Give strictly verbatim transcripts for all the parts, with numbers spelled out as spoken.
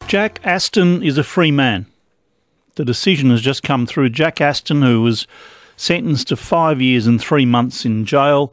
Jack Aston is a free man. The decision has just come through. Jack Aston, who was sentenced to five years and three months in jail,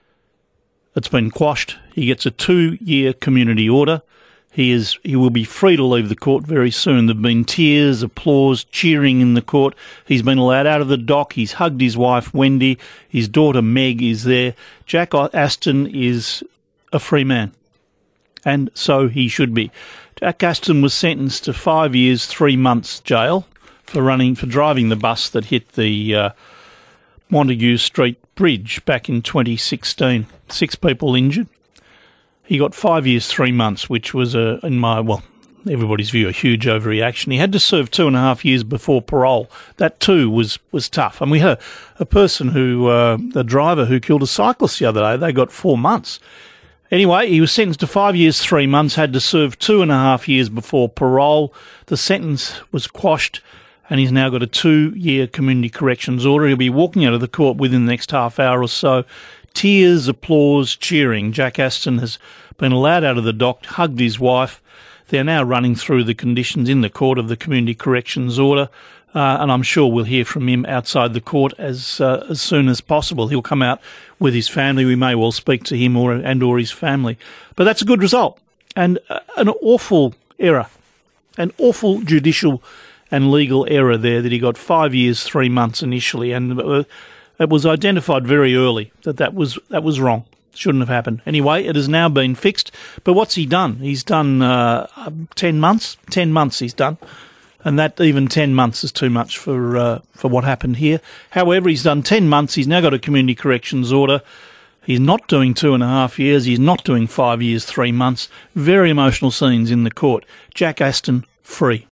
it's been quashed. He gets a two-year community order. He is he will be free to leave the court very soon. There have been tears, applause, cheering in the court. He's been allowed out of the dock. He's hugged his wife, Wendy. His daughter, Meg, is there. Jack Aston is a free man, and so he should be. Jack Aston was sentenced to five years, three months jail for running for driving the bus that hit the uh, Montague Street Bridge back in twenty sixteen. Six people injured. He got five years, three months, which was, a, in my, well, everybody's view, a huge overreaction. He had to serve two and a half years before parole. That too was, was tough. And we had a, a person who, uh, the driver who killed a cyclist the other day, they got four months. Anyway, he was sentenced to five years, three months, had to serve two and a half years before parole. The sentence was quashed, and he's now got a two-year community corrections order. He'll be walking out of the court within the next half hour or so. Tears, applause, cheering. Jack Aston has been allowed out of the dock, hugged his wife. They're now running through the conditions in the court of the community corrections order, uh, and I'm sure we'll hear from him outside the court as uh, as soon as possible. He'll come out with his family. We may well speak to him or and or his family. But that's a good result, and uh, an awful error, an awful judicial and legal error there that he got five years, three months initially, and uh, it was identified very early that that was that was wrong. Shouldn't have happened. Anyway, it has now been fixed. But what's he done? He's done uh, ten months. Ten months he's done. And that even ten months is too much for uh, for what happened here. However, he's done ten months. He's now got a community corrections order. He's not doing two and a half years. He's not doing five years, three months. Very emotional scenes in the court. Jack Aston, free.